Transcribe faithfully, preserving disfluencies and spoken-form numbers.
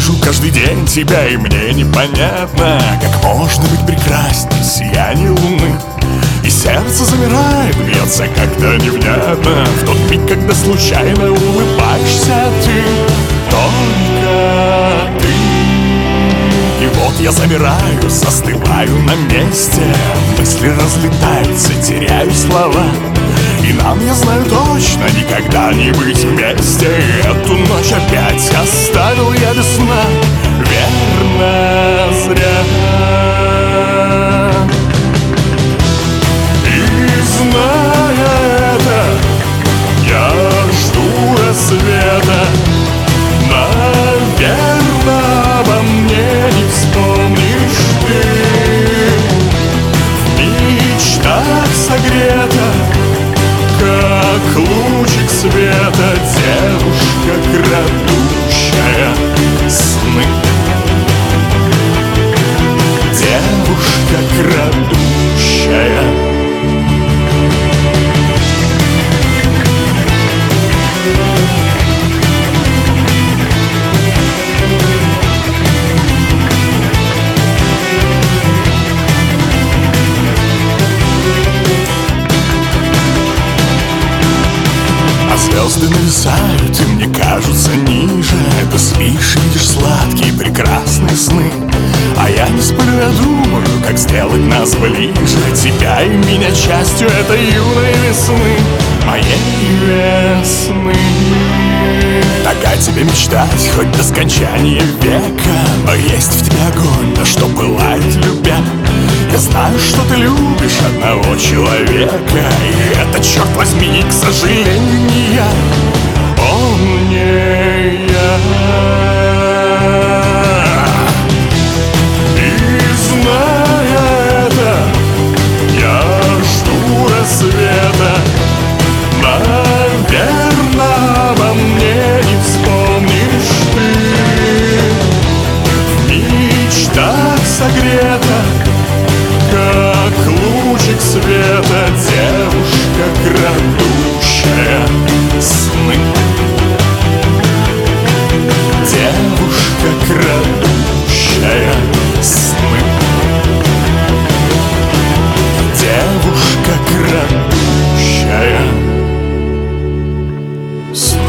вижу каждый день тебя, и мне непонятно, как можно быть прекрасней сияние луны. И сердце замирает, бьется как-то невнятно в тот миг, когда случайно улыбаешься ты, только ты. И вот я замираю, застываю на месте, мысли разлетаются, теряю слова. И нам, я знаю точно, никогда не быть вместе. Эту ночь опять оставил я без сна, верно, зря. И зная это, я жду рассвета. Наверно, обо мне не вспомнишь ты. В мечтах согрета, как лучик света, девушка крадущая сны. Девушка крадущая. Звезды нависают, и мне кажутся ниже. Ты спишь, видишь сладкие, прекрасные сны. А я не сплю, я думаю, как сделать нас ближе, тебя и меня частью этой юной весны, моей весны. Так о тебе мечтать хоть до скончания века, но есть в тебе огонь, на что пылает любя. Я знаю, что ты любишь одного человека, и это, черт возьми, к сожалению, не я. Он не я. И зная это, я жду рассвета. Наверно, обо мне не вспомнишь ты. В мечтах согрета, как лучик света, девушка крадущая сны. Девушка крадущая сны. Девушка крадущая сны.